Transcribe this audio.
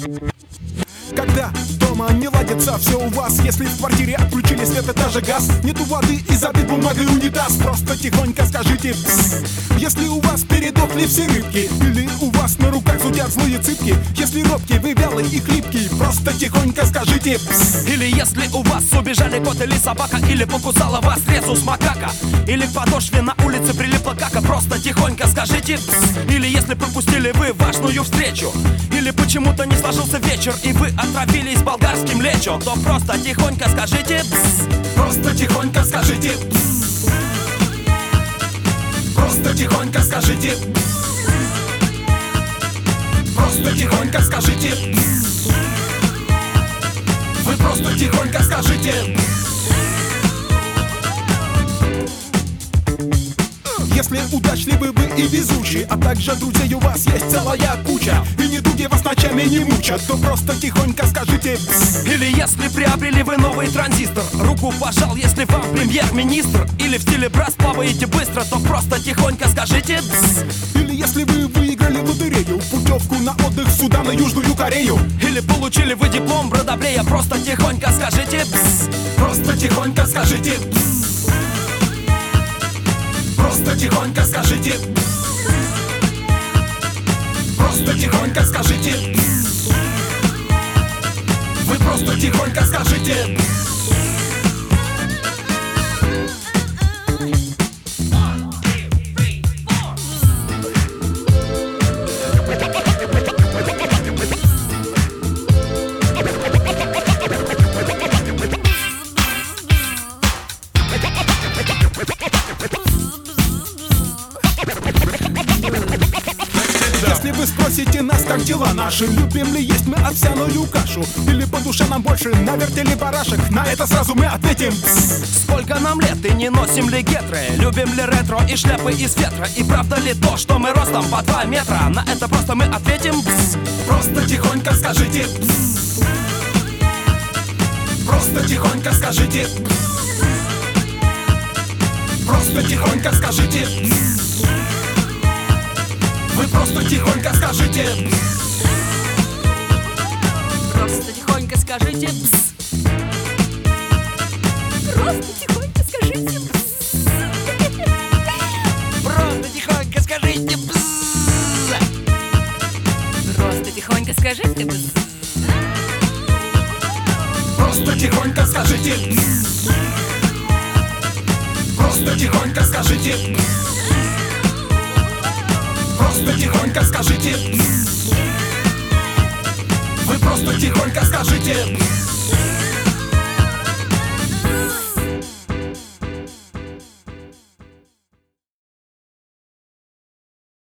Когда дома не ладится все у вас, если в квартире отключили свет и даже газ, нету воды и забит бумагой унитаз, просто тихонько скажите «псс». Если у вас передохли все рыбки, или у вас на руках зудят злые цыпки, если робкий, вы вялый и хлипкий, просто тихонько скажите «псс». Или если у вас убежали кот или собака, или покусала вас резус макака, или к подошве на улице прилипла кака, просто тихонько скажите «псс». Или если пропустили вы важную встречу, или почему-то не сложился вечер, и вы отравились болгарским лечо, то просто тихонько скажите «псс». Просто тихонько скажите «псс». Просто тихонько скажите «псс». Просто тихонько скажите «псс». Вы просто тихонько скажите «псс». Если удачливы вы и везучи, а также друзей у вас есть целая куча, и недуги вас ночами не мучат, то просто тихонько скажите «псс». Или если приобрели вы новый транзистор, руку пожал, если вам премьер-министр, или в стиле брас плаваете быстро, то просто тихонько скажите «псс». Или если вы выиграли лотерею, путевку на отдых сюда, на Южную Корею, или получили вы диплом бродоблея, просто тихонько скажите «псс». просто тихонько скажите «псс». Просто тихонько скажите «псс». Просто тихонько скажите «псс». Вы просто тихонько скажите «псс». Если вы спросите нас, как дела наши, любим ли есть мы овсяную кашу, или по душе нам больше навертели барашек, на это сразу мы ответим «псс». Сколько нам лет и не носим ли гетры, любим ли ретро и шляпы из ветра, и правда ли то, что мы ростом по 2 метра, на это просто мы ответим «псс». Просто тихонько скажите «псс». Просто тихонько скажите «псс». Просто тихонько скажите «псс». Вы просто тихонько скажите «псс». Просто тихонько скажите «псс». Просто тихонько скажите «псс». Просто тихонько скажите «псс». Просто тихонько скажите «псс». Просто тихонько скажите «псс». Просто тихонько скажите «псс». Просто тихонько скажите «псс». Вы просто тихонько скажите «псс».